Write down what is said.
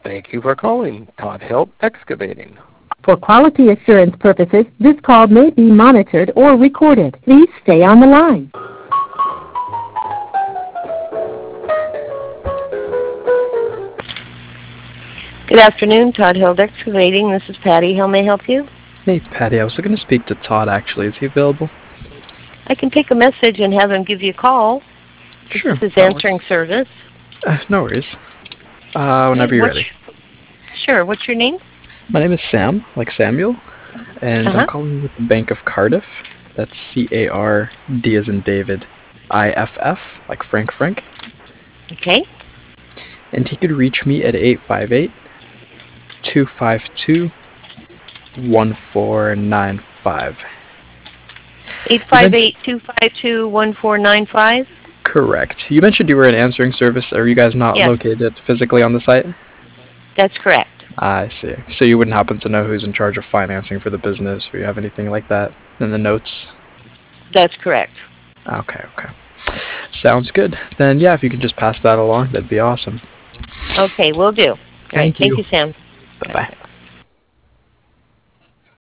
Thank you for calling Todd Hilt Excavating. For quality assurance purposes, this call may be monitored or recorded. Please stay on the line. Good afternoon, Todd Hilt Excavating. This is Patty. How may I help you? Hey, Patty. I was looking to speak to Todd, actually. Is he available? I can take a message and have him give you a call. Sure. This is answering service. No worries. Whenever you're ready. Sure. What's your name? My name is Sam, like Samuel, and I'm calling with the Bank of Cardiff. That's C-A-R-D as in David, I-F-F, like Frank. Okay. And he could reach me at 858-252-1495. 858-252-1495? Correct. You mentioned you were an answering service. Are you guys not located physically on the site? That's correct. I see. So you wouldn't happen to know who's in charge of financing for the business, or you have anything like that in the notes? That's correct. Okay. Sounds good. Then, yeah, if you could just pass that along, that'd be awesome. Okay, will do. Thank you. Thank you, Sam. Bye-bye.